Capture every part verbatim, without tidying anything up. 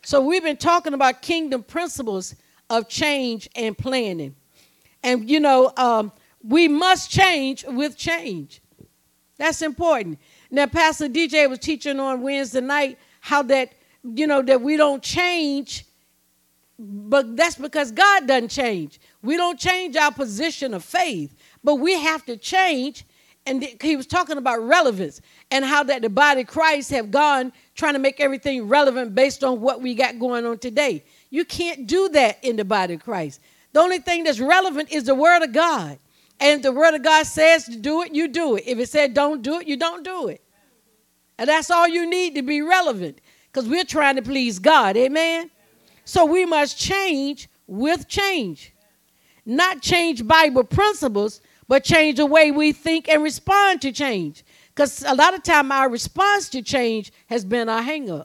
So we've been talking about kingdom principles of change and planning. And, you know, um, we must change with change. That's important. Now, Pastor D J was teaching on Wednesday night how that, you know, that we don't change, but that's because God doesn't change. We don't change our position of faith, but we have to change. And he was talking about relevance and how that the body of Christ have gone trying to make everything relevant based on what we got going on today. You can't do that in the body of Christ. The only thing that's relevant is the word of God. And if the word of God says to do it, you do it. If it said don't do it, you don't do it. And that's all you need to be relevant, because we're trying to please God. Amen? So we must change with change. Not change Bible principles, but change the way we think and respond to change. Because a lot of time our response to change has been our hang-up.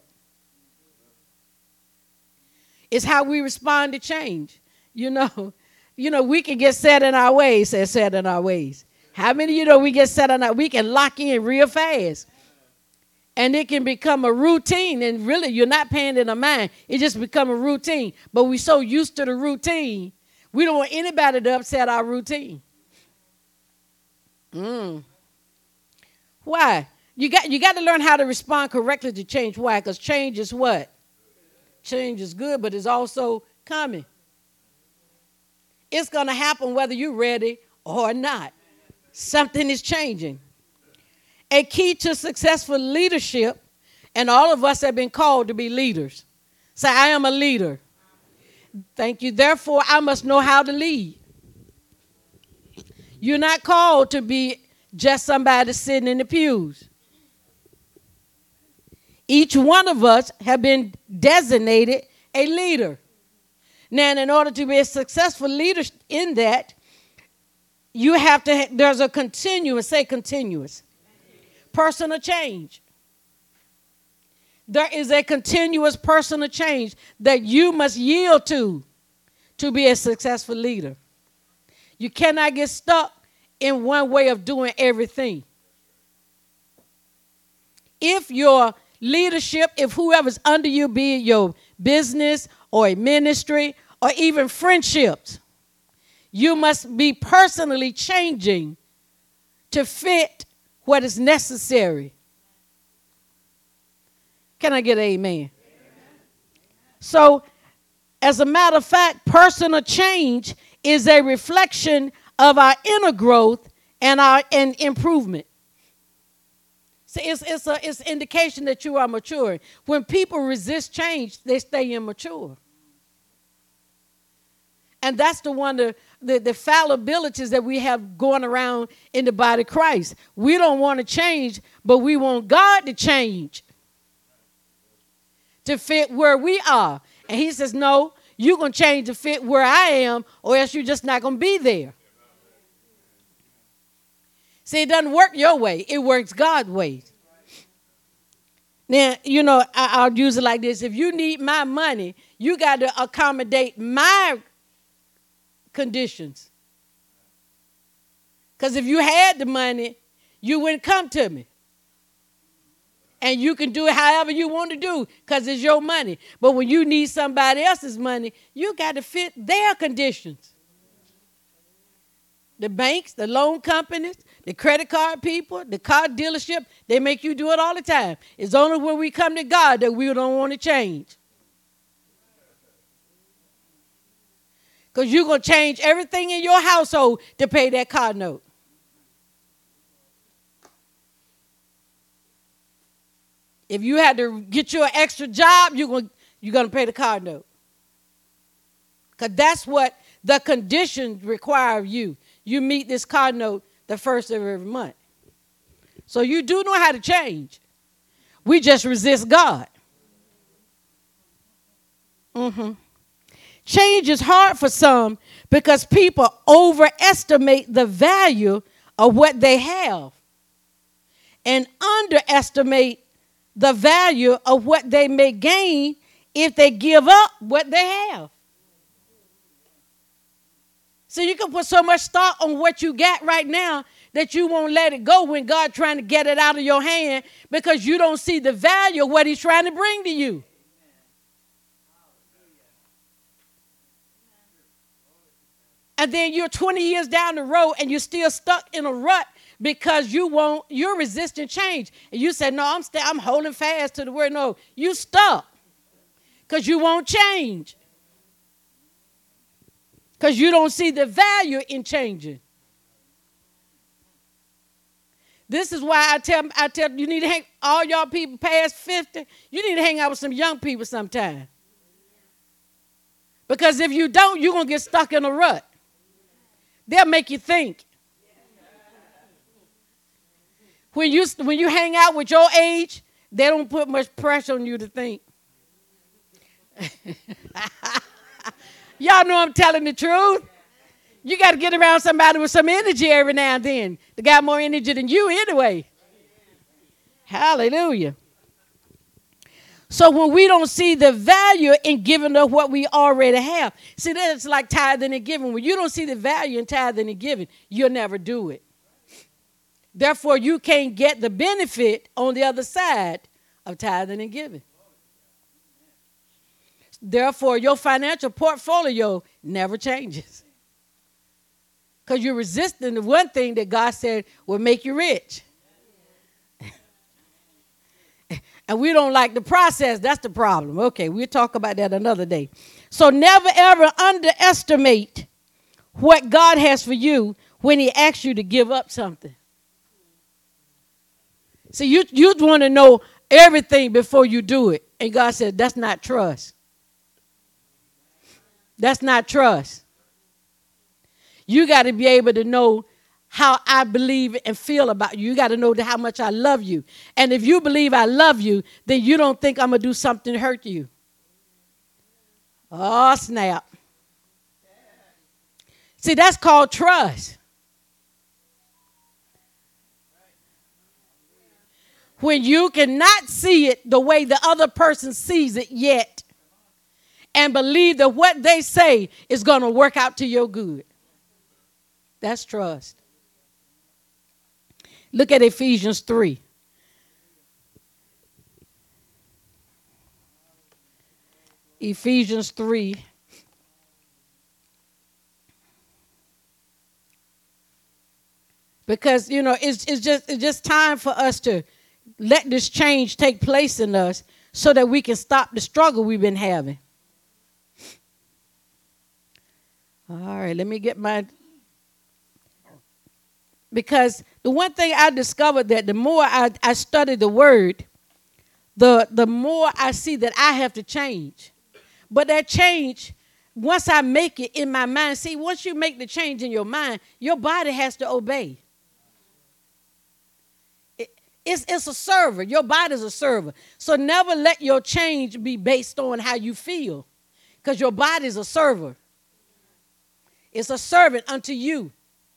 It's how we respond to change. You know, you know, we can get set in our ways, say set in our ways. How many of you know we get set in our, we can lock in real fast. And it can become a routine, and really you're not paying it a mind. It just become a routine. But we're so used to the routine, we don't want anybody to upset our routine. Mm. Why? You got, you got to learn how to respond correctly to change. Why? Because change is what? Change is good, but it's also coming. It's going to happen whether you're ready or not. Something is changing. A key to successful leadership, and all of us have been called to be leaders. Say, I am a leader. Thank you. Therefore, I must know how to lead. You're not called to be just somebody sitting in the pews. Each one of us have been designated a leader. Now, in order to be a successful leader in that, you have to, there's a continuous, say continuous, personal change. There is a continuous personal change that you must yield to to be a successful leader. You cannot get stuck in one way of doing everything. If your leadership, if whoever's under you, be it your business or a ministry or even friendships, you must be personally changing to fit what is necessary. Can I get an amen? Amen? So, as a matter of fact, personal change is a reflection of our inner growth and our and improvement. So it's, it's an it's indication that you are maturing. When people resist change, they stay immature. And that's the one, the, the, the fallibilities that we have going around in the body of Christ. We don't want to change, but we want God to change to fit where we are. And he says, no, you're going to change to fit where I am, or else you're just not going to be there. See, it doesn't work your way. It works God's way. Now, you know, I, I'll use it like this. If you need my money, you got to accommodate my conditions. Because if you had the money, you wouldn't come to me. And you can do it however you want to do because it's your money. But when you need somebody else's money, you got to fit their conditions. The banks, the loan companies, the credit card people, the car dealership, they make you do it all the time. It's only when we come to God that we don't want to change. Because you're going to change everything in your household to pay that car note. If you had to get you an extra job, you're going you're going to pay the car note. Because that's what the conditions require of you. You meet this car note the first of every month. So you do know how to change. We just resist God. Mm-hmm. Change is hard for some because people overestimate the value of what they have and underestimate the value of what they may gain if they give up what they have. So you can put so much stock on what you got right now that you won't let it go when God's trying to get it out of your hand because you don't see the value of what he's trying to bring to you. And then you're twenty years down the road and you're still stuck in a rut because you won't, you're resisting change. And you say, no, I'm st- I'm holding fast to the word. No, you stuck because you won't change. Because you don't see the value in changing. This is why I tell I tell you need to hang all y'all people past fifty. You need to hang out with some young people sometime. Because if you don't, you're gonna get stuck in a rut. They'll make you think. When you when you hang out with your age, they don't put much pressure on you to think. Y'all know I'm telling the truth. You got to get around somebody with some energy every now and then. They got more energy than you anyway. Hallelujah. So when we don't see the value in giving up what we already have, see, that's like tithing and giving. When you don't see the value in tithing and giving, you'll never do it. Therefore, you can't get the benefit on the other side of tithing and giving. Therefore, your financial portfolio never changes. Because you're resisting the one thing that God said will make you rich. And we don't like the process. That's the problem. Okay, we'll talk about that another day. So never, ever underestimate what God has for you when he asks you to give up something. See, you, you want to know everything before you do it. And God said, that's not trust. That's not trust. You got to be able to know how I believe and feel about you. You got to know how much I love you. And if you believe I love you, then you don't think I'm going to do something to hurt you. Oh, snap. See, that's called trust. When you cannot see it the way the other person sees it yet and believe that what they say is going to work out to your good. That's trust. Look at Ephesians three. Ephesians three. Because, you know, it's, it's just it's just time for us to let this change take place in us so that we can stop the struggle we've been having. All right, let me get my... Because the one thing I discovered that the more I, I study the word, the, the more I see that I have to change. But that change, once I make it in my mind, see, once you make the change in your mind, your body has to obey. It, it's, it's a server. Your body's a server. So never let your change be based on how you feel, because your body's a server. It's a servant unto you.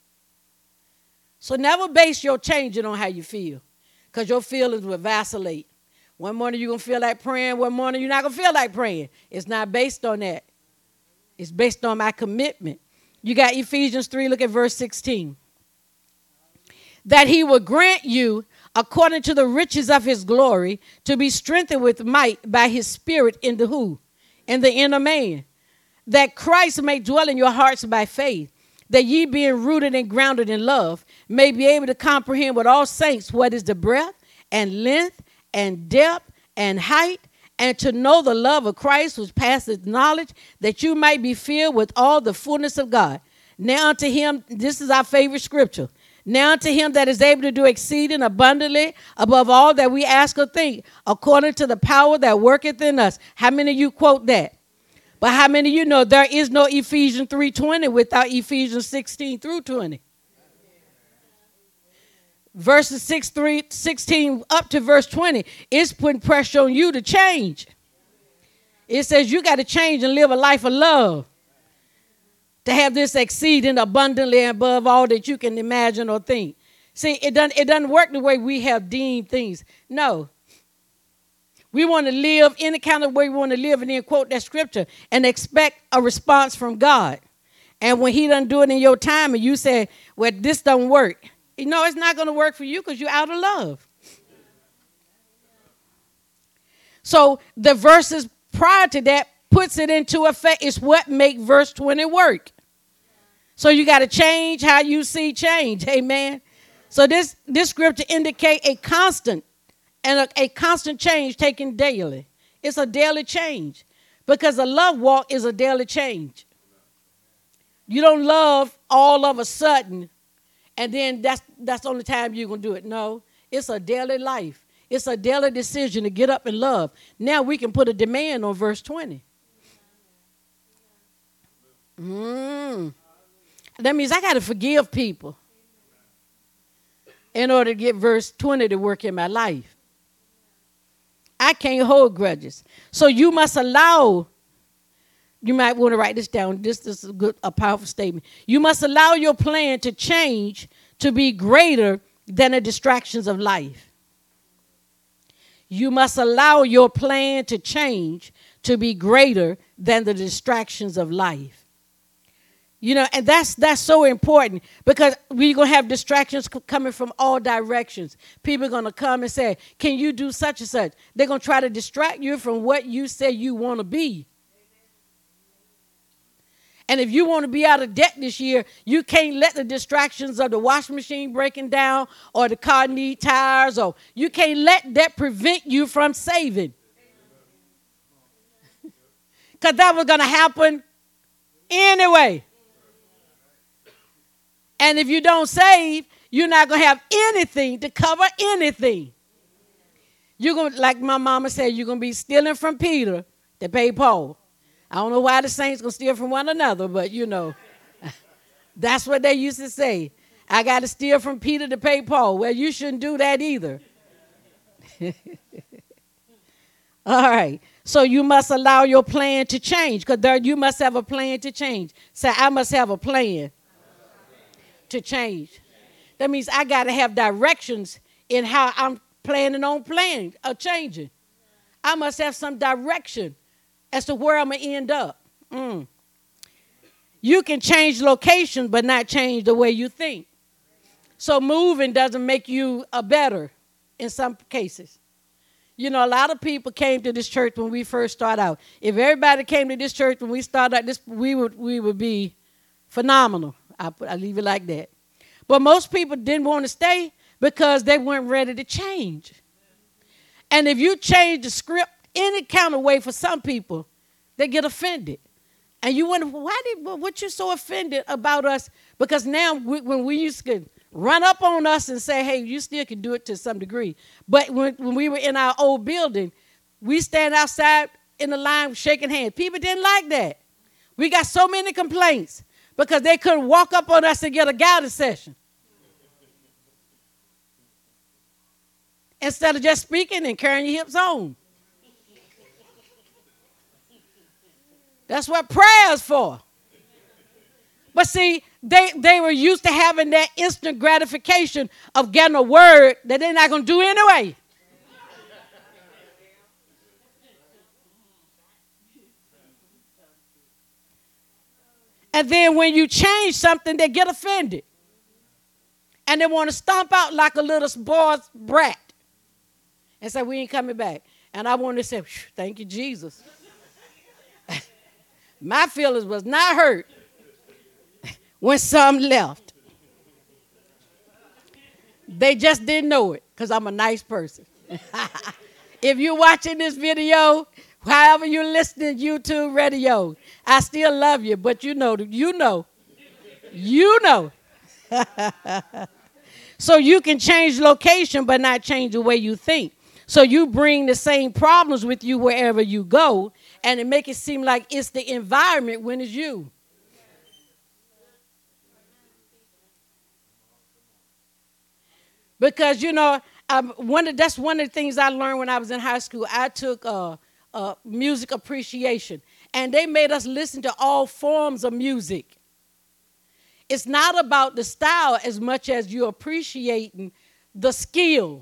So never base your changing on how you feel, because your feelings will vacillate. One morning you're going to feel like praying. One morning you're not going to feel like praying. It's not based on that. It's based on my commitment. You got Ephesians three, look at verse sixteen. That he will grant you, according to the riches of his glory, to be strengthened with might by his spirit in the who? In the inner man. That Christ may dwell in your hearts by faith. That ye being rooted and grounded in love may be able to comprehend with all saints what is the breadth and length and depth and height, and to know the love of Christ which passeth knowledge, that you might be filled with all the fullness of God. Now unto him, this is our favorite scripture, now unto him that is able to do exceeding abundantly above all that we ask or think, according to the power that worketh in us. How many of you quote that? But how many of you know there is no Ephesians three twenty without Ephesians sixteen through twenty? Verses six, three, sixteen up to verse twenty is putting pressure on you to change. It says you got to change and live a life of love. To have this exceeding abundantly above all that you can imagine or think. See, it doesn't, it doesn't work the way we have deemed things. No. We want to live any kind of way we want to live and then quote that scripture and expect a response from God. And when he doesn't do it in your time and you say, well, this don't work. You know, it's not going to work for you because you're out of love. So the verses prior to that puts it into effect. It's what make verse twenty work. So you got to change how you see change. Amen. So this, this scripture indicate a constant and a, a constant change taken daily. It's a daily change because a love walk is a daily change. You don't love all of a sudden and then that's, that's the only time you're going to do it. No, it's a daily life. It's a daily decision to get up and love. Now we can put a demand on verse twenty. Mm. That means I got to forgive people in order to get verse twenty to work in my life. I can't hold grudges. So you must allow, you might want to write this down. This, this is a good, a powerful statement. You must allow your plan to change to be greater than the distractions of life. You must allow your plan to change to be greater than the distractions of life. You know, and that's that's so important because we're going to have distractions c- coming from all directions. People are going to come and say, can you do such and such? They're going to try to distract you from what you say you want to be. And if you want to be out of debt this year, you can't let the distractions of the washing machine breaking down or the car need tires, or you can't let that prevent you from saving. Because that was going to happen anyway. And if you don't save, you're not going to have anything to cover anything. You're going to, like my mama said, you're going to be stealing from Peter to pay Paul. I don't know why the saints going to steal from one another, but you know, that's what they used to say. I got to steal from Peter to pay Paul. Well, you shouldn't do that either. All right. So you must allow your plan to change because there you must have a plan to change. Say, I must have a plan to change. That means I got to have directions in how I'm planning on planning or changing. I must have some direction as to where I'm going to end up. Mm. You can change location, but not change the way you think. So moving doesn't make you a better in some cases. You know, a lot of people came to this church when we first started out. If everybody came to this church when we started out, this, we would we would be phenomenal. I, I leave it like that. But most people didn't want to stay because they weren't ready to change. And if you change the script any kind of way for some people, they get offended. And you wonder, why did, what you so offended about us? Because now we, when we used to run up on us and say, hey, you still can do it to some degree. But when, when we were in our old building, we stand outside in the line shaking hands. People didn't like that. We got so many complaints because they couldn't walk up on us and get a guidance session. Instead of just speaking and carrying your hips on. That's what prayer is for. But see, they, they were used to having that instant gratification of getting a word that they're not going to do anyway. And then when you change something, they get offended. And they want to stomp out like a little spoiled brat. And say, we ain't coming back. And I want to say, thank you, Jesus. My feelings was not hurt when some left. They just didn't know it because I'm a nice person. If you're watching this video, however you're listening, YouTube, radio, I still love you, but you know, you know, you know. So you can change location but not change the way you think. So you bring the same problems with you wherever you go, and it make it seem like it's the environment when it's you. Because, you know, um, one of, that's one of the things I learned when I was in high school. I took uh, uh, music appreciation, and they made us listen to all forms of music. It's not about the style as much as you're appreciating the skill,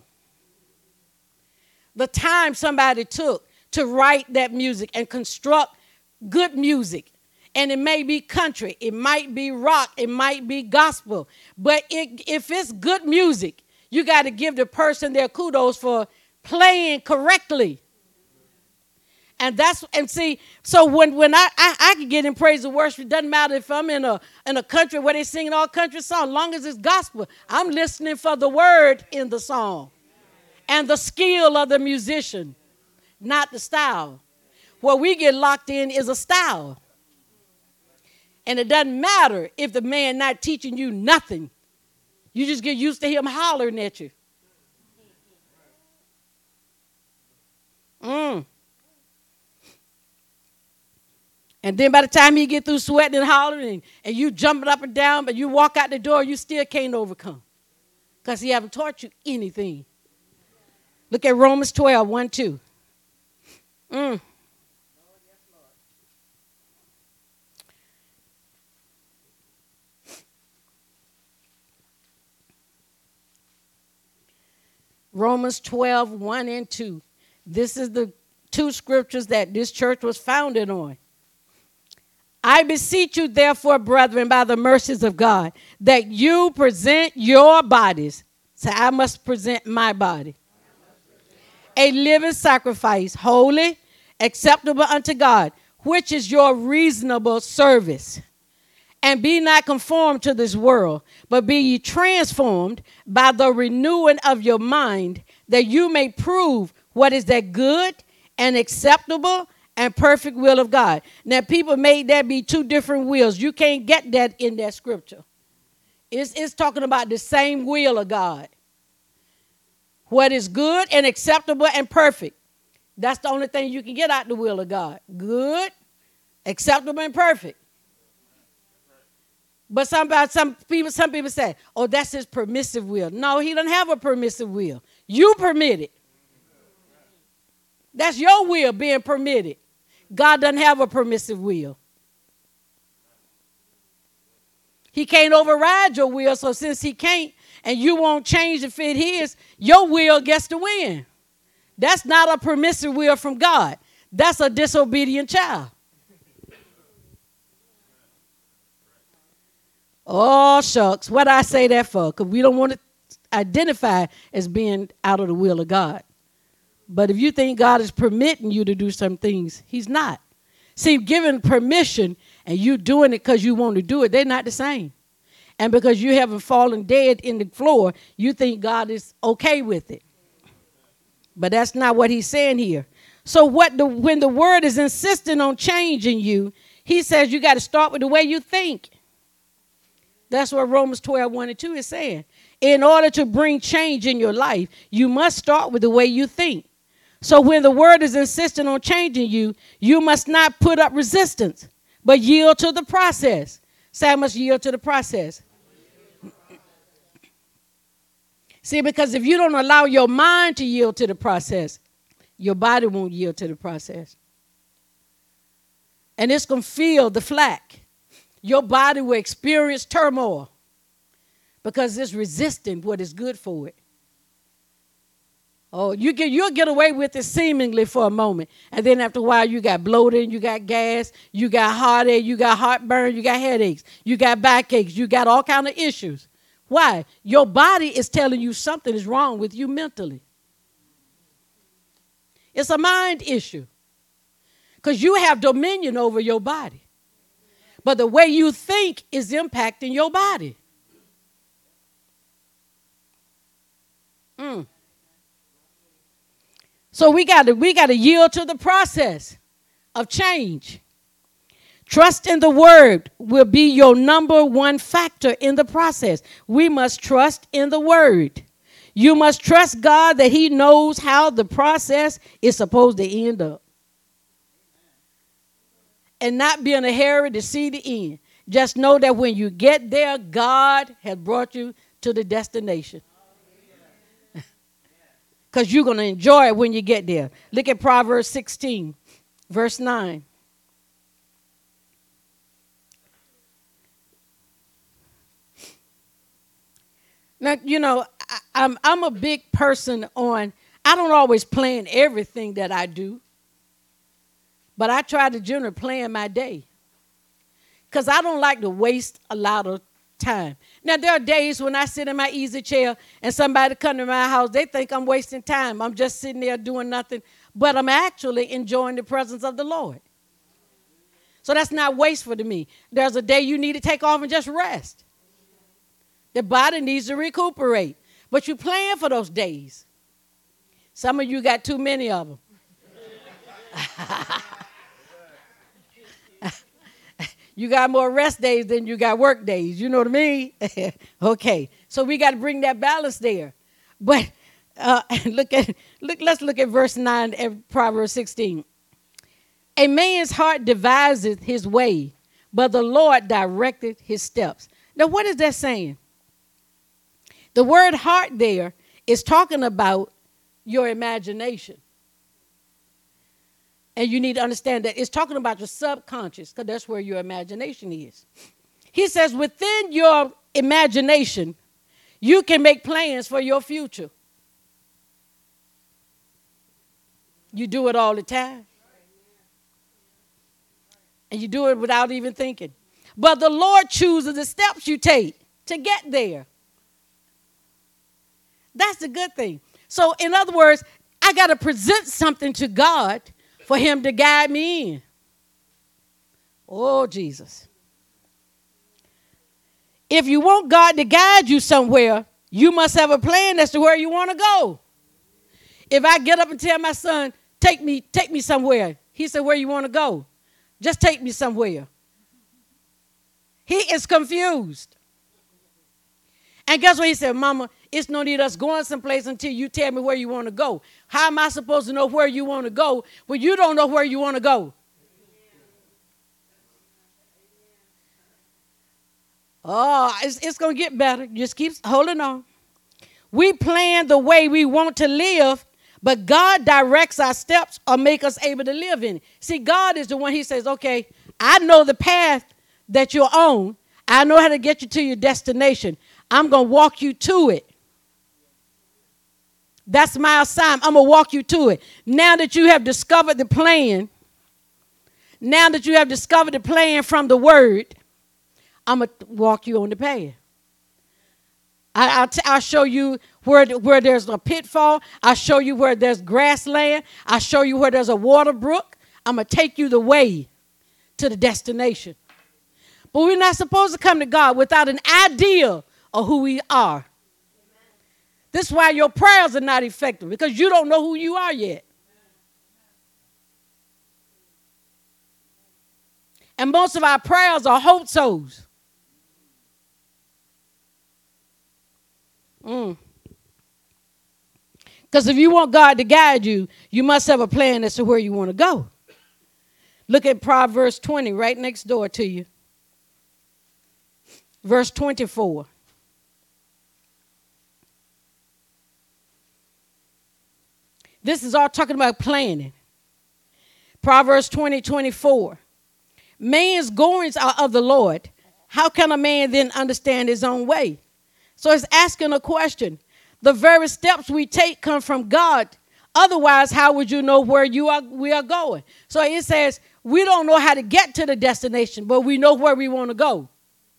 the time somebody took to write that music and construct good music. And it may be country, it might be rock, it might be gospel. But it, if it's good music, you got to give the person their kudos for playing correctly. And that's and see, so when when I, I I can get in praise and worship, it doesn't matter if I'm in a in a country where they singing all country songs, long as it's gospel. I'm listening for the word in the song and the skill of the musician, not the style. What we get locked in is a style. And it doesn't matter if the man not teaching you nothing. You just get used to him hollering at you. Mm. And then by the time you get through sweating and hollering and, and you jumping up and down, but you walk out the door, you still can't overcome. Because he haven't taught you anything. Look at Romans twelve, one, two. Mm. Romans twelve, one and two. This is the two scriptures that this church was founded on. I beseech you, therefore, brethren, by the mercies of God, that you present your bodies. So I must present my body. A living sacrifice, holy, acceptable unto God, which is your reasonable service. And be not conformed to this world, but be ye transformed by the renewing of your mind, that you may prove what is that good and acceptable and perfect will of God. Now, people made that be two different wills. You can't get that in that scripture. It's, it's talking about the same will of God. What is good and acceptable and perfect. That's the only thing you can get out the will of God. Good, acceptable, and perfect. But some, some people, some people say, oh, that's his permissive will. No, he doesn't have a permissive will. You permit it. That's your will being permitted. God doesn't have a permissive will. He can't override your will, so since he can't, and you won't change to fit his, your will gets to win. That's not a permissive will from God. That's a disobedient child. Oh, shucks. What I say that for? Because we don't want to identify as being out of the will of God. But if you think God is permitting you to do some things, he's not. See, giving permission and you doing it because you want to do it, they're not the same. And because you haven't fallen dead in the floor, you think God is okay with it. But that's not what he's saying here. So what the when the word is insisting on changing you, he says you got to start with the way you think. That's what Romans twelve, one and two is saying. In order to bring change in your life, you must start with the way you think. So when the word is insisting on changing you, you must not put up resistance, but yield to the process. Say, I must yield to the process. See, because if you don't allow your mind to yield to the process, your body won't yield to the process. And it's going to feel the flack. Your body will experience turmoil because it's resisting what is good for it. Oh, you get, you'll get away with it seemingly for a moment. And then after a while, you got bloated, you got gas, you got heartache, you got heartburn, you got headaches, you got backaches, you got all kinds of issues. Why? Your body is telling you something is wrong with you mentally. It's a mind issue because you have dominion over your body. But the way you think is impacting your body. Mm. So we got to we got to yield to the process of change. Trust in the word will be your number one factor in the process. We must trust in the word. You must trust God that he knows how the process is supposed to end up. And not be in a hurry to see the end. Just know that when you get there, God has brought you to the destination. Because you're going to enjoy it when you get there. Look at Proverbs sixteen, verse nine. Now, you know, I, I'm, I'm a big person on, I don't always plan everything that I do. But I try to generally plan my day. Because I don't like to waste a lot of time. Now, there are days when I sit in my easy chair and somebody come to my house, they think I'm wasting time. I'm just sitting there doing nothing but I'm actually enjoying the presence of the Lord. So that's not wasteful to me. There's a day you need to take off and just rest. The body needs to recuperate. But you plan for those days. Some of you got too many of them. You got more rest days than you got work days. You know what I mean? Okay. So we got to bring that balance there. But uh, look at look. Let's look at verse nine of Proverbs sixteen. A man's heart deviseth his way, but the Lord directed his steps. Now, what is that saying? The word heart there is talking about your imagination. And you need to understand that it's talking about your subconscious, because that's where your imagination is. He says within your imagination, you can make plans for your future. You do it all the time. And you do it without even thinking. But the Lord chooses the steps you take to get there. That's the good thing. So in other words, I got to present something to God for him to guide me in. Oh, Jesus. If you want God to guide you somewhere, you must have a plan as to where you want to go. If I get up and tell my son, take me, take me somewhere. He said, where you want to go? Just take me somewhere. He is confused. And guess what he said? Mama, it's no need us going someplace until you tell me where you want to go. How am I supposed to know where you want to go when you don't know where you want to go? Oh, it's, it's going to get better. Just keep holding on. We plan the way we want to live, but God directs our steps or make us able to live in it. See, God is the one, he says, okay, I know the path that you're on. I know how to get you to your destination. I'm going to walk you to it. That's my assignment. I'm going to walk you to it. Now that you have discovered the plan, now that you have discovered the plan from the word, I'm going to walk you on the path. I, I'll, t- I'll show you where, where there's a pitfall. I'll show you where there's grassland. I'll show you where there's a water brook. I'm going to take you the way to the destination. But we're not supposed to come to God without an idea of who we are. This is why your prayers are not effective, because you don't know who you are yet. And most of our prayers are hope sows. Mm. Because if you want God to guide you, you must have a plan as to where you want to go. Look at Proverbs twenty right next door to you. Verse twenty-four. This is all talking about planning. Proverbs twenty, twenty-four. Man's goings are of the Lord. How can a man then understand his own way? So it's asking a question. The very steps we take come from God. Otherwise, how would you know where you are, we are going? So it says we don't know how to get to the destination, but we know where we want to go.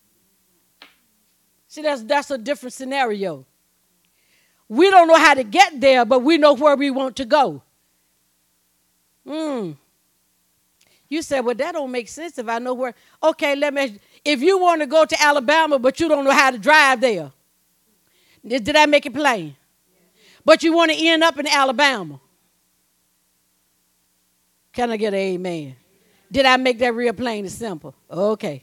See, that's, that's a different scenario. We don't know how to get there, but we know where we want to go. Hmm. You said, well, that don't make sense if I know where. Okay, let me. If you want to go to Alabama, but you don't know how to drive there. Did, did I make it plain? But you want to end up in Alabama. Can I get an amen? Did I make that real plain and simple? Okay.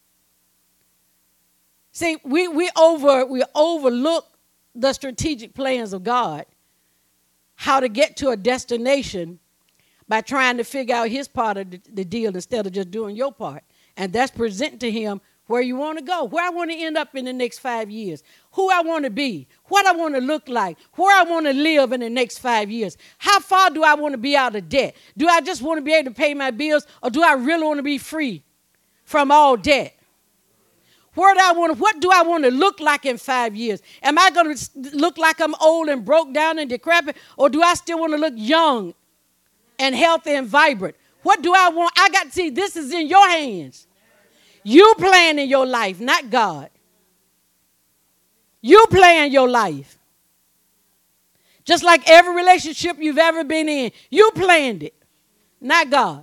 See, we, we, over, we overlook the strategic plans of God, how to get to a destination by trying to figure out his part of the, the deal instead of just doing your part. And that's presenting to him where you want to go, where I want to end up in the next five years, who I want to be, what I want to look like, where I want to live in the next five years. How far do I want to be out of debt? Do I just want to be able to pay my bills, or do I really want to be free from all debt? Where do I want to, what do I want to look like in five years? Am I going to look like I'm old and broke down and decrepit, or do I still want to look young and healthy and vibrant? What do I want? I got to see, this is in your hands. You plan in your life, not God. You plan your life. Just like every relationship you've ever been in, you planned it, not God.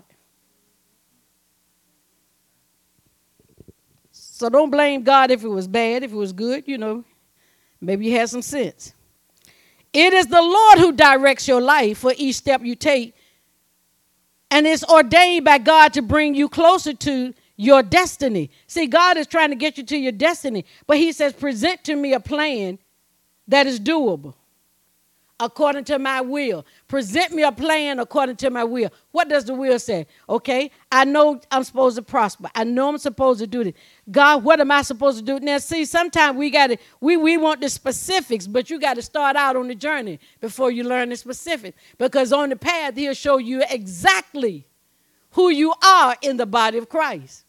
So don't blame God if it was bad, if it was good, you know. Maybe you had some sense. It is the Lord who directs your life for each step you take. And it's ordained by God to bring you closer to your destiny. See, God is trying to get you to your destiny. But he says, present to me a plan that is doable according to my will. Present me a plan according to my will. What does the will say? Okay, I know I'm supposed to prosper. I know I'm supposed to do this. God, what am I supposed to do? Now, see, sometimes we got to, we, we want the specifics, but you got to start out on the journey before you learn the specifics. Because on the path, he'll show you exactly who you are in the body of Christ.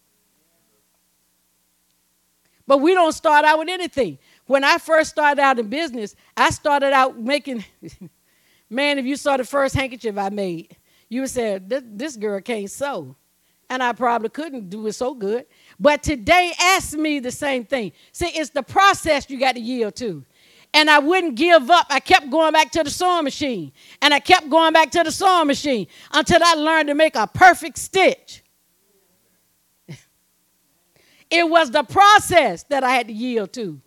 But we don't start out with anything. When I first started out in business, I started out making, man, if you saw the first handkerchief I made, you would say, this, this girl can't sew. And I probably couldn't do it so good. But today, ask me the same thing. See, it's the process you got to yield to. And I wouldn't give up. I kept going back to the sewing machine. And I kept going back to the sewing machine until I learned to make a perfect stitch. It was the process that I had to yield to.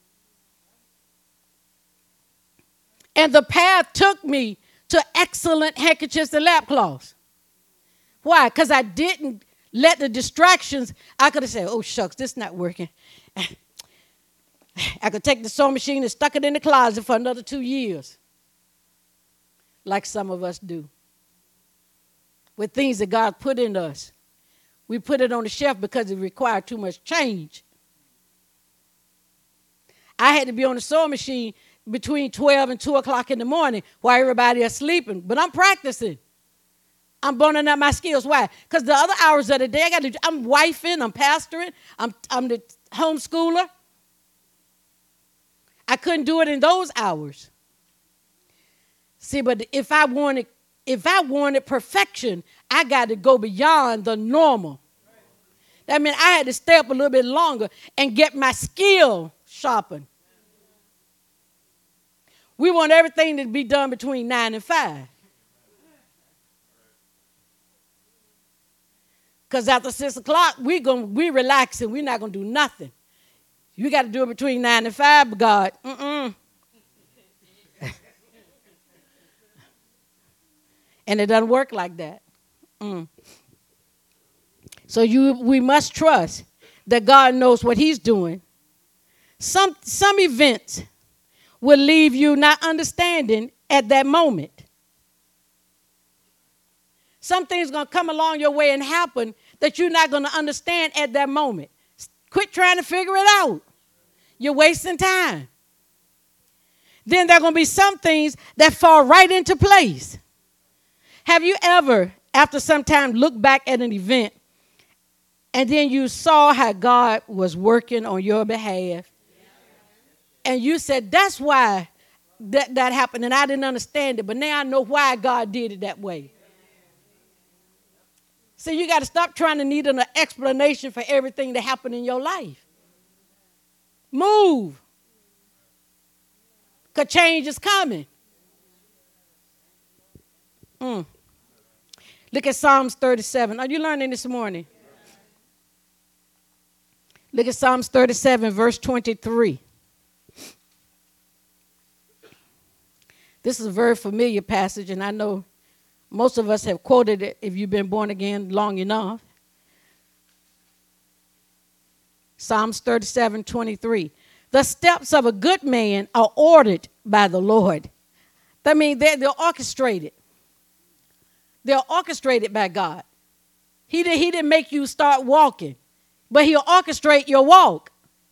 And the path took me to excellent handkerchiefs and lap cloths. Why? Because I didn't let the distractions, I could have said, oh, shucks, this is not working. I could take the sewing machine and stuck it in the closet for another two years, like some of us do, with things that God put in us. We put it on the shelf because it required too much change. I had to be on the sewing machine between twelve and two o'clock in the morning while everybody is sleeping. But I'm practicing. I'm burning up my skills. Why? Because the other hours of the day, I got to. I'm wifing. I'm pastoring. I'm I'm the homeschooler. I couldn't do it in those hours. See, but if I wanted, if I wanted perfection, I got to go beyond the normal. That meant I had to stay up a little bit longer and get my skill sharpened. We want everything to be done between nine and five. Because after six o'clock, we gonna we relaxing. We're not gonna do nothing. You got to do it between nine and five, but God, mm-mm. And it doesn't work like that. Mm. So you, we must trust that God knows what he's doing. Some, some events will leave you not understanding at that moment. Some things going to come along your way and happen that you're not going to understand at that moment. Quit trying to figure it out. You're wasting time. Then there are going to be some things that fall right into place. Have you ever, after some time, looked back at an event and then you saw how God was working on your behalf? And you said, that's why that, that happened, and I didn't understand it, but now I know why God did it that way. See, you got to stop trying to need an explanation for everything that happened in your life. Move. Because change is coming. Mm. Look at Psalms thirty-seven. Are you learning this morning? Look at Psalms thirty-seven, verse twenty-three. This is a very familiar passage, and I know most of us have quoted it if you've been born again long enough. Psalms thirty-seven, twenty-three. The steps of a good man are ordered by the Lord. That means they're, they're orchestrated. They're orchestrated by God. He, did, he didn't make you start walking, but he'll orchestrate your walk.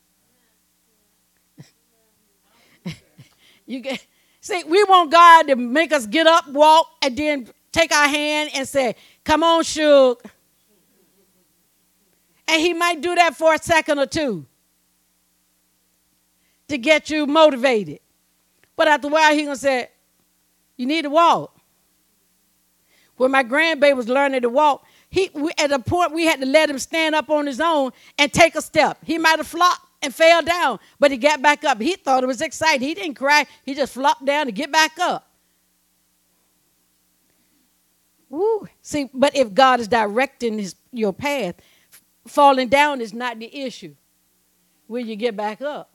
You get, see, we want God to make us get up, walk, and then take our hand and say, come on, Shug. And he might do that for a second or two to get you motivated. But after a while, he's going to say, you need to walk. When my grandbaby was learning to walk, he, we, at a point we had to let him stand up on his own and take a step. He might have flopped and fell down, but he got back up. He thought it was exciting. He didn't cry. He just flopped down to get back up. Woo. See, but if God is directing his, your path, falling down is not the issue. Will you get back up?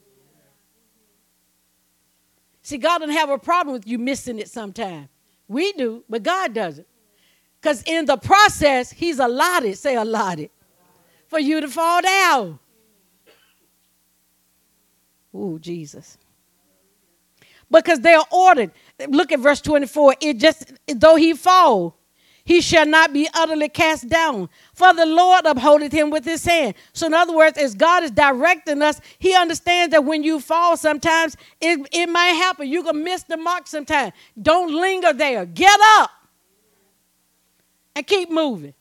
See, God doesn't have a problem with you missing it sometime. We do, but God doesn't. Because in the process, he's allotted, say allotted, for you to fall down. Ooh, Jesus. Because they are ordered. Look at verse twenty-four. It just, though he fall, he shall not be utterly cast down. For the Lord upholdeth him with his hand. So in other words, as God is directing us, he understands that when you fall sometimes, it, it might happen. You can miss the mark sometimes. Don't linger there. Get up and keep moving.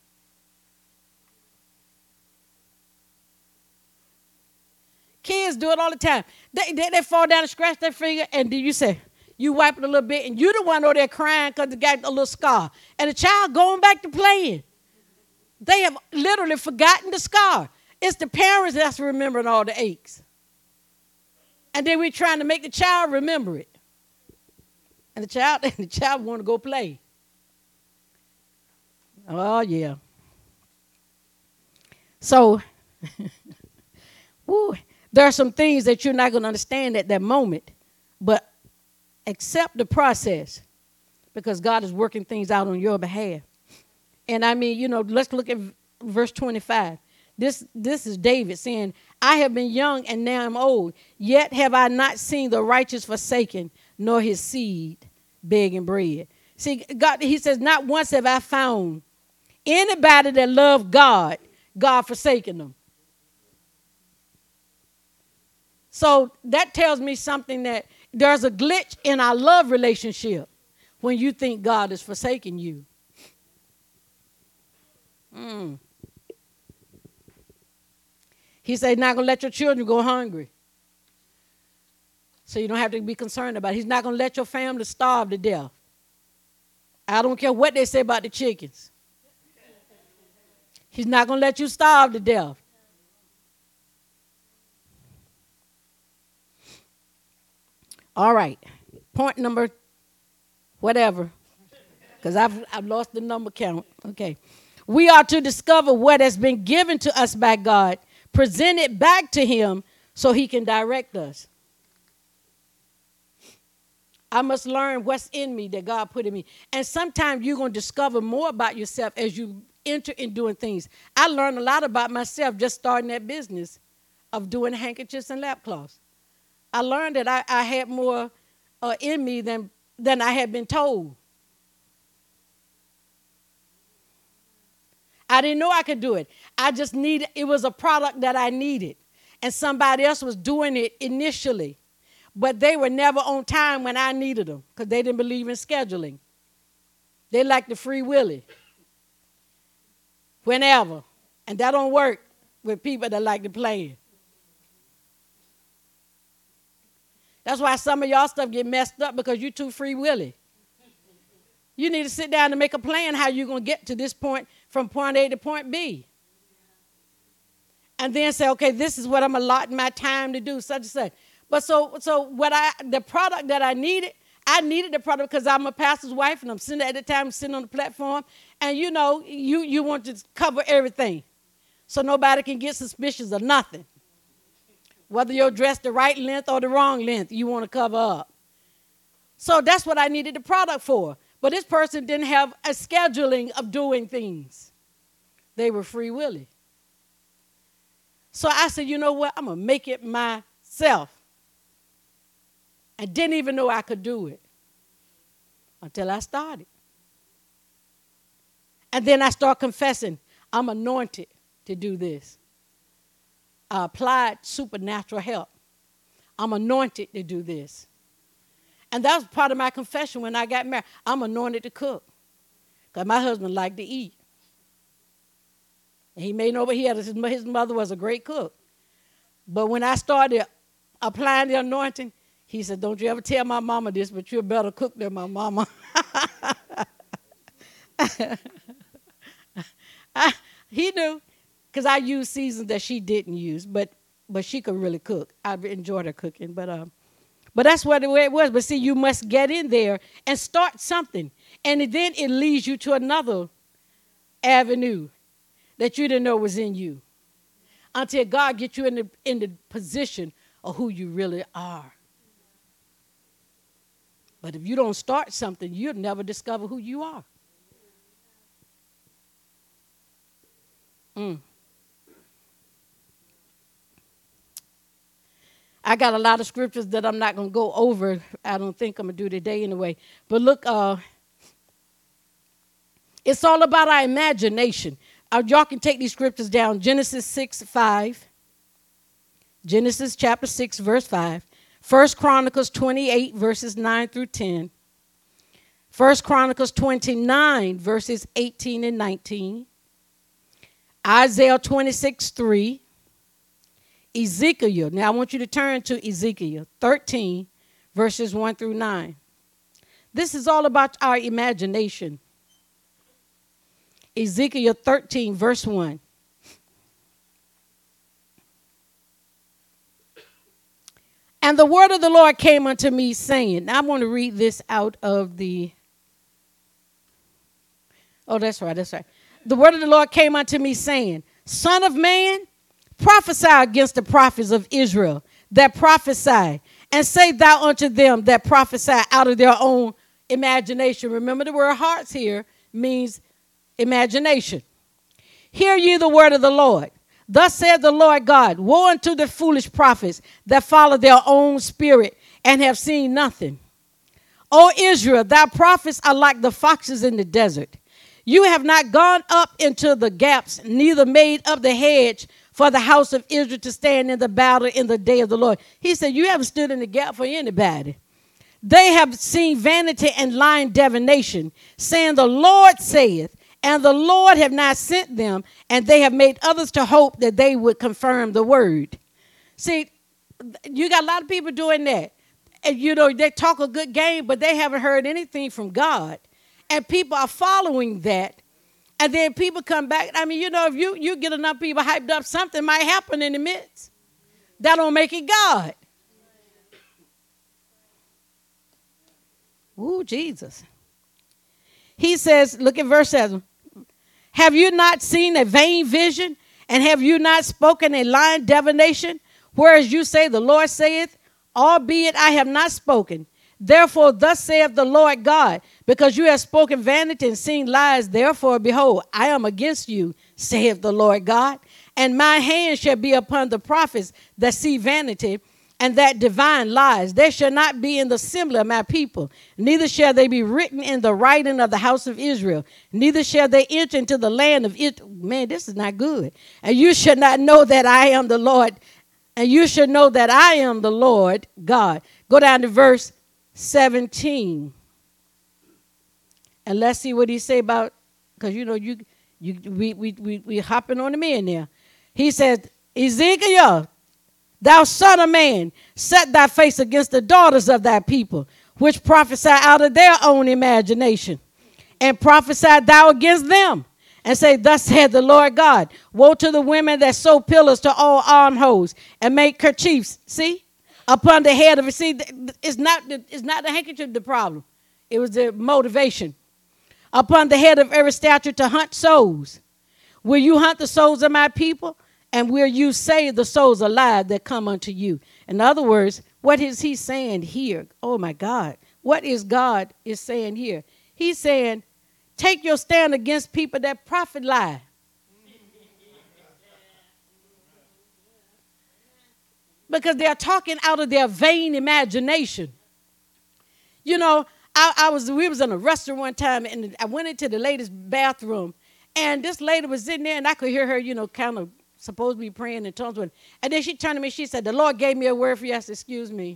Kids do it all the time. They, they, they fall down and scratch their finger, and then you say, you wipe it a little bit, and you the one over there crying because they got a little scar. And the child going back to playing. They have literally forgotten the scar. It's the parents that's remembering all the aches. And then we're trying to make the child remember it. And the child, and the child want to go play. Oh, yeah. So, woo, there are some things that you're not going to understand at that moment, but accept the process because God is working things out on your behalf. And I mean, you know, let's look at verse twenty-five. This, this is David saying, I have been young and now I'm old, yet have I not seen the righteous forsaken, nor his seed begging bread. See, God, he says, not once have I found anybody that loved God, God forsaking them. So that tells me something, that there's a glitch in our love relationship when you think God is forsaking you. Mm. He said, not going to let your children go hungry. So you don't have to be concerned about it. He's not going to let your family starve to death. I don't care what they say about the chickens. He's not going to let you starve to death. All right. Point number whatever, because I've, I've lost the number count. Okay. We are to discover what has been given to us by God, present it back to him so he can direct us. I must learn what's in me that God put in me. And sometimes you're going to discover more about yourself as you enter in doing things. I learned a lot about myself just starting that business of doing handkerchiefs and lap cloths. I learned that I, I had more uh, in me than, than I had been told. I didn't know I could do it. I just needed, it was a product that I needed. And somebody else was doing it initially. But they were never on time when I needed them because they didn't believe in scheduling. They liked the free willy. Whenever. And that don't work with people that like to plan. That's why some of y'all stuff get messed up, because you're too free willy. You need to sit down and make a plan how you're going to get to this point from point A to point B. And then say, okay, this is what I'm allotting my time to do, such and such. But so so what I the product that I needed, I needed the product because I'm a pastor's wife and I'm sitting at the time sitting on the platform. And you know, you, you want to cover everything. So nobody can get suspicious of nothing. Whether you're dressed the right length or the wrong length, you want to cover up. So that's what I needed the product for. But this person didn't have a scheduling of doing things. They were free willy. So I said, you know what? I'm going to make it myself. I didn't even know I could do it until I started. And then I start confessing, I'm anointed to do this. I applied supernatural help. I'm anointed to do this. And that was part of my confession when I got married. I'm anointed to cook because my husband liked to eat. And he made no, but he had his, his mother was a great cook. But when I started applying the anointing, he said, don't you ever tell my mama this, but you're a better cook than my mama. I, he knew, because I used seasons that she didn't use, but but she could really cook. I enjoyed her cooking. But um, But that's what the way it was. But see, you must get in there and start something. And then it leads you to another avenue that you didn't know was in you until God gets you in the, in the position of who you really are. But if you don't start something, you'll never discover who you are. Mm. I got a lot of scriptures that I'm not going to go over. I don't think I'm going to do today anyway. But look, uh, it's all about our imagination. Uh, y'all can take these scriptures down. Genesis six, five. Genesis chapter six, verse five. First Chronicles twenty-eight, verses nine through ten. First Chronicles twenty-nine, verses eighteen and nineteen. Isaiah twenty-six, three. Ezekiel. Now I want you to turn to Ezekiel thirteen, verses one through nine. This is all about our imagination. Ezekiel thirteen, verse one. And the word of the Lord came unto me, saying, now I'm going to read this out of the, oh, that's right, that's right. The word of the Lord came unto me, saying, Son of man, prophesy against the prophets of Israel that prophesy, and say thou unto them that prophesy out of their own imagination. Remember, the word hearts here means imagination. Hear ye the word of the Lord. Thus saith the Lord God, woe unto the foolish prophets that follow their own spirit and have seen nothing. O Israel, thy prophets are like the foxes in the desert. You have not gone up into the gaps, neither made up the hedge for the house of Israel to stand in the battle in the day of the Lord. He said, you haven't stood in the gap for anybody. They have seen vanity and lying divination, saying, the Lord saith, and the Lord have not sent them, and they have made others to hope that they would confirm the word. See, you got a lot of people doing that. And, you know, they talk a good game, but they haven't heard anything from God. And people are following that. And then people come back. I mean, you know, if you, you get enough people hyped up, something might happen in the midst. That don't make it God. Ooh, Jesus. He says, look at verse seven. Have you not seen a vain vision? And have you not spoken a lying divination? Whereas you say, the Lord saith, albeit I have not spoken. Therefore, thus saith the Lord God, because you have spoken vanity and seen lies, therefore, behold, I am against you, saith the Lord God. And my hand shall be upon the prophets that see vanity, and that divine lies. They shall not be in the assembly of my people, neither shall they be written in the writing of the house of Israel, neither shall they enter into the land of it. Man, this is not good. And you shall not know that I am the Lord, and you shall know that I am the Lord God. Go down to verse seventeen. And let's see what he say about, because you know, you you we we we we hopping on the man there. He says, Ezekiel, thou son of man, set thy face against the daughters of thy people, which prophesy out of their own imagination, and prophesy thou against them, and say, thus saith the Lord God, woe to the women that sew pillars to all armholes, and make kerchiefs, see, upon the head of it. See, it's not the, it's not the handkerchief the problem. It was the motivation. Upon the head of every statue to hunt souls. Will you hunt the souls of my people? And will you save the souls alive that come unto you? In other words, what is he saying here? Oh, my God. What is God is saying here? He's saying, take your stand against people that prophet lie. Because they're talking out of their vain imagination. You know, I, I was we was in a restaurant one time, and I went into the lady's bathroom, and this lady was in there, and I could hear her, you know, kind of supposed to be praying in tongues with. And then she turned to me, she said, the Lord gave me a word for you. I said, excuse me.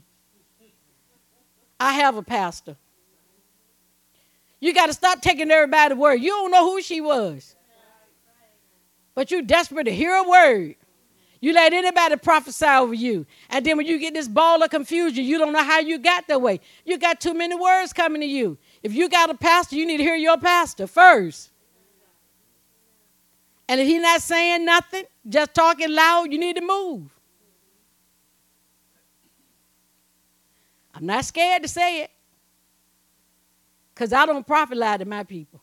I have a pastor. You got to stop taking everybody's word. You don't know who she was. But you desperate to hear a word. You let anybody prophesy over you. And then when you get this ball of confusion, you don't know how you got that way. You got too many words coming to you. If you got a pastor, you need to hear your pastor first. And if he's not saying nothing, just talking loud, you need to move. I'm not scared to say it because I don't prophet lie to my people.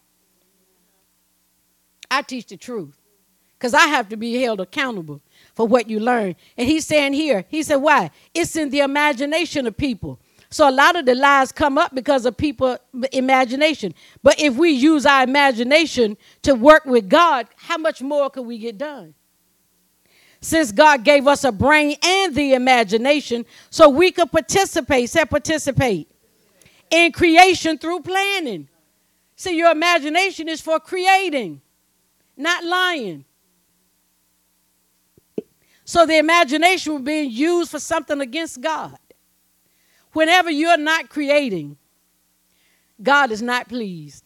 I teach the truth because I have to be held accountable for what you learn. And he's saying here, he said, why? It's in the imagination of people. So a lot of the lies come up because of people's imagination. But if we use our imagination to work with God, how much more could we get done? Since God gave us a brain and the imagination so we could participate, say participate, in creation through planning. See, your imagination is for creating, not lying. So the imagination was being used for something against God. Whenever you're not creating, God is not pleased.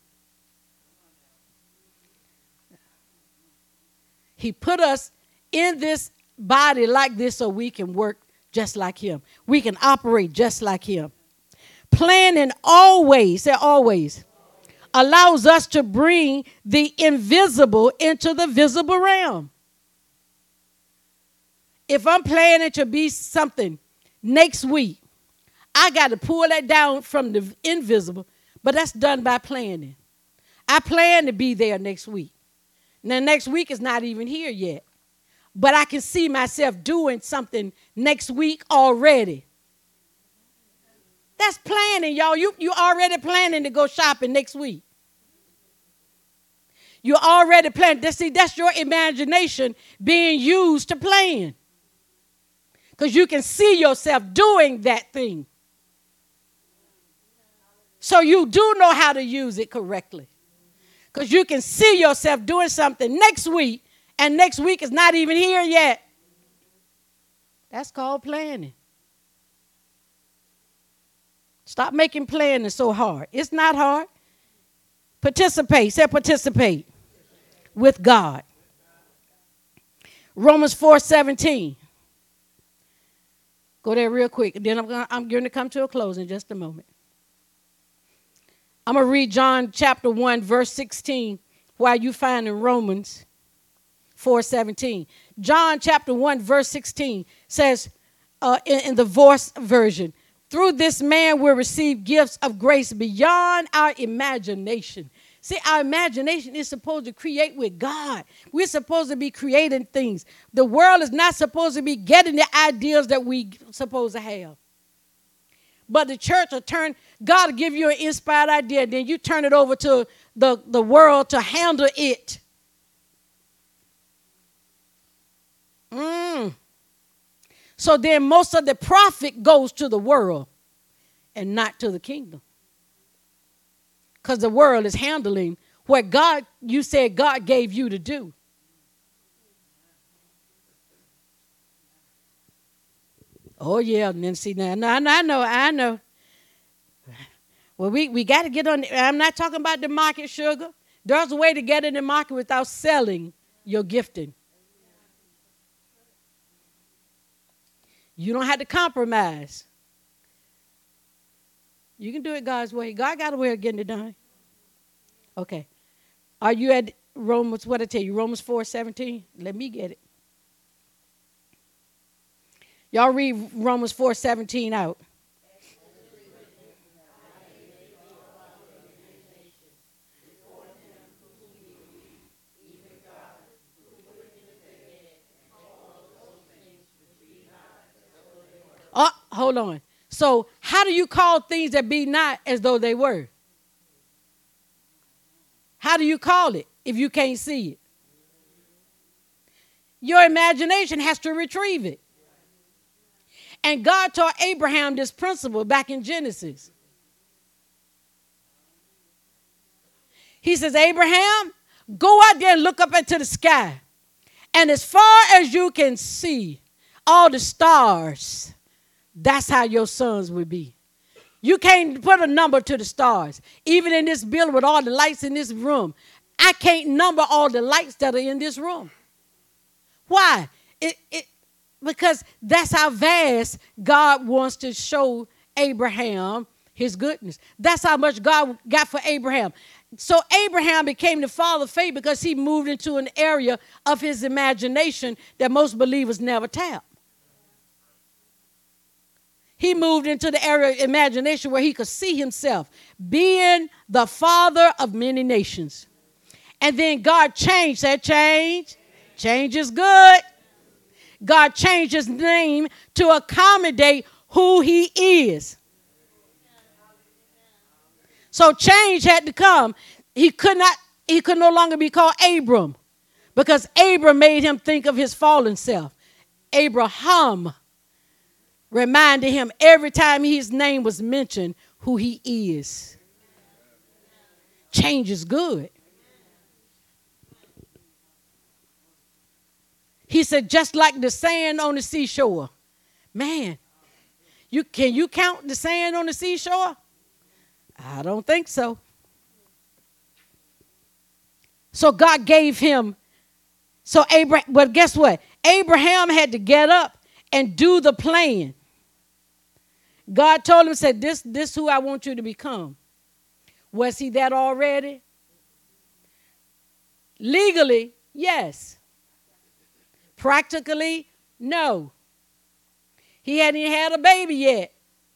He put us in this body like this so we can work just like him. We can operate just like him. Planning always, say always, allows us to bring the invisible into the visible realm. If I'm planning to be something next week, I got to pull that down from the invisible, but that's done by planning. I plan to be there next week. Now, next week is not even here yet, but I can see myself doing something next week already. That's planning, y'all. You, you already planning to go shopping next week. You already planning. See, that's your imagination being used to plan. Because you can see yourself doing that thing. So you do know how to use it correctly. Because you can see yourself doing something next week, and next week is not even here yet. That's called planning. Stop making planning so hard. It's not hard. Participate. Say participate with God. Romans four seventeen. Go there real quick. Then I'm going I'm going to come to a close in just a moment. I'm going to read John chapter one, verse sixteen, while you find in Romans four seventeen. John chapter one, verse sixteen says uh, in, in the Voice version, through this man we'll receive gifts of grace beyond our imagination. See, our imagination is supposed to create with God. We're supposed to be creating things. The world is not supposed to be getting the ideas that we supposed to have. But the church will turn, God will give you an inspired idea, then you turn it over to the, the world to handle it. Mm. So then most of the profit goes to the world and not to the kingdom. Because the world is handling what God, you said God gave you to do. Oh, yeah. And then see, now, no, I know, I know. Well, we, we got to get on. I'm not talking about the market, sugar. There's a way to get in the market without selling your gifting. You don't have to compromise. You can do it God's way. God got a way of getting it done. Okay. Are you at Romans, what I tell you, Romans four seventeen? Let me get it. Y'all read Romans four seventeen out. Oh, hold on. So how do you call things that be not as though they were? How do you call it if you can't see it? Your imagination has to retrieve it. And God taught Abraham this principle back in Genesis. He says, Abraham, go out there and look up into the sky. And as far as you can see, all the stars, that's how your sons will be. You can't put a number to the stars. Even in this building with all the lights in this room, I can't number all the lights that are in this room. Why? It, it, because that's how vast God wants to show Abraham his goodness. That's how much God got for Abraham. So Abraham became the father of faith because he moved into an area of his imagination that most believers never tap. he moved into the area of imagination where he could see himself being the father of many nations. And then God changed that change. Change is good. God changed his name to accommodate who he is. So change had to come. He could not, he could no longer be called Abram because Abram made him think of his fallen self. Abraham reminded him every time his name was mentioned who he is. Change is good. He said, just like the sand on the seashore. Man, you can you count the sand on the seashore? I don't think so. So God gave him, so Abraham, but guess what? Abraham had to get up and do the plan. God told him, said, this, this is who I want you to become. Was he that already? Legally, yes. Practically, no. He hadn't even had a baby yet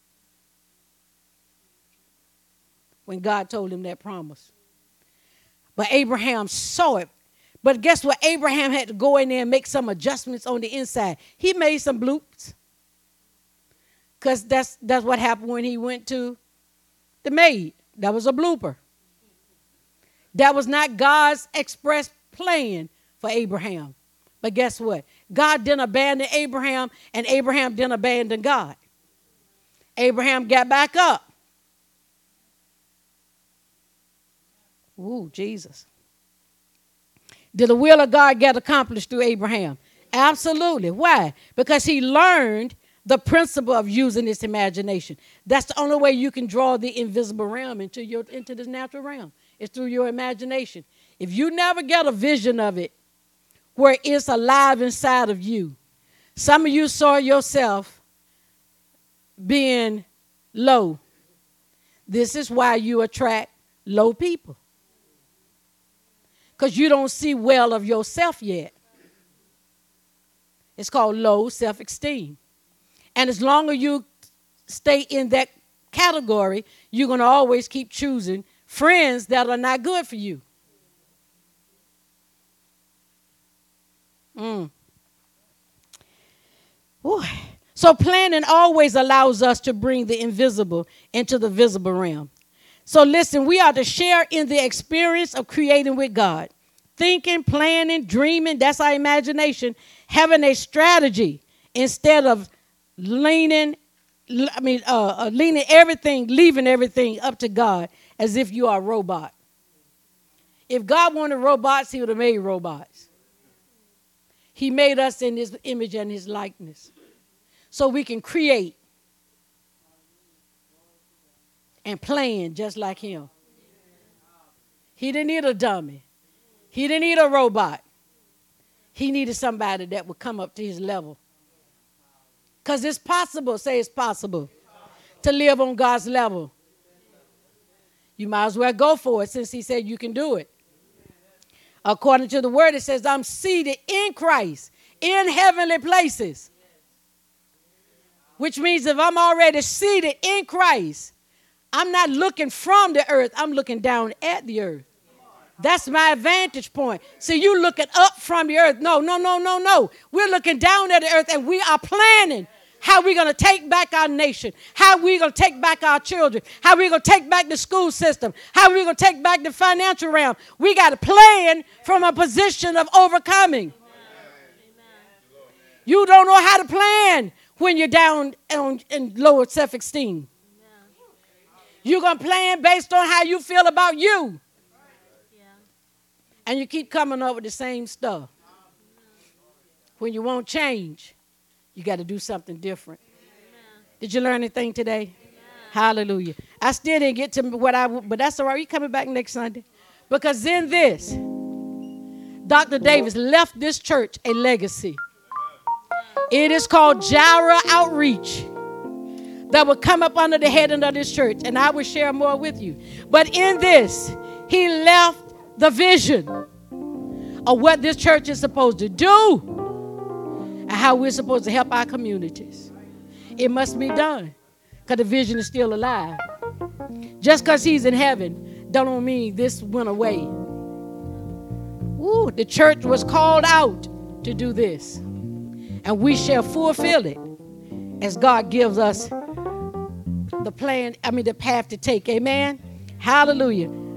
when God told him that promise. But Abraham saw it. But guess what? Abraham had to go in there and make some adjustments on the inside. He made some bloops. Because that's, that's what happened when he went to the maid. That was a blooper. That was not God's express plan for Abraham. But guess what? God didn't abandon Abraham, and Abraham didn't abandon God. Abraham got back up. Ooh, Jesus. Did the will of God get accomplished through Abraham? Absolutely. Why? Because he learned the principle of using his imagination. That's the only way you can draw the invisible realm into your into this natural realm. It's through your imagination. If you never get a vision of it, where it's alive inside of you. Some of you saw yourself being low. This is why you attract low people. Because you don't see well of yourself yet. It's called low self-esteem. And as long as you stay in that category, you're going to always keep choosing friends that are not good for you. Mm. Ooh. So planning always allows us to bring the invisible into the visible realm. So listen, we are to share in the experience of creating with God. Thinking, planning, dreaming, that's our imagination. Having a strategy instead of leaning, I mean, uh, uh, leaning everything, leaving everything up to God as if you are a robot. If God wanted robots, he would have made robots. He made us in his image and his likeness so we can create and plan just like him. He didn't need a dummy. He didn't need a robot. He needed somebody that would come up to his level. Because it's possible, say it's possible, to live on God's level. You might as well go for it since he said you can do it. According to the word, it says, I'm seated in Christ, in heavenly places. Which means if I'm already seated in Christ, I'm not looking from the earth, I'm looking down at the earth. That's my vantage point. See, you looking up from the earth. No, no, no, no, no. We're looking down at the earth and we are planning how we're going to take back our nation, how we're going to take back our children, how we're going to take back the school system, how we're going to take back the financial realm. We got to plan from a position of overcoming. Amen. You don't know how to plan when you're down on, in lower self-esteem. You're going to plan based on how you feel about you. And you keep coming up with the same stuff. When you won't change, you got to do something different. Amen. Did you learn anything today? Amen. Hallelujah. I still didn't get to what I, but that's all right. You're coming back next Sunday. Because in this, Doctor Davis left this church a legacy. It is called Jireh Outreach that will come up under the heading of this church. And I will share more with you. But in this, he left the vision of what this church is supposed to do and how we're supposed to help our communities. It must be done because the vision is still alive. Just because he's in heaven don't mean this went away. Ooh, the church was called out to do this. And we shall fulfill it as God gives us the plan, I mean the path to take. Amen. Hallelujah.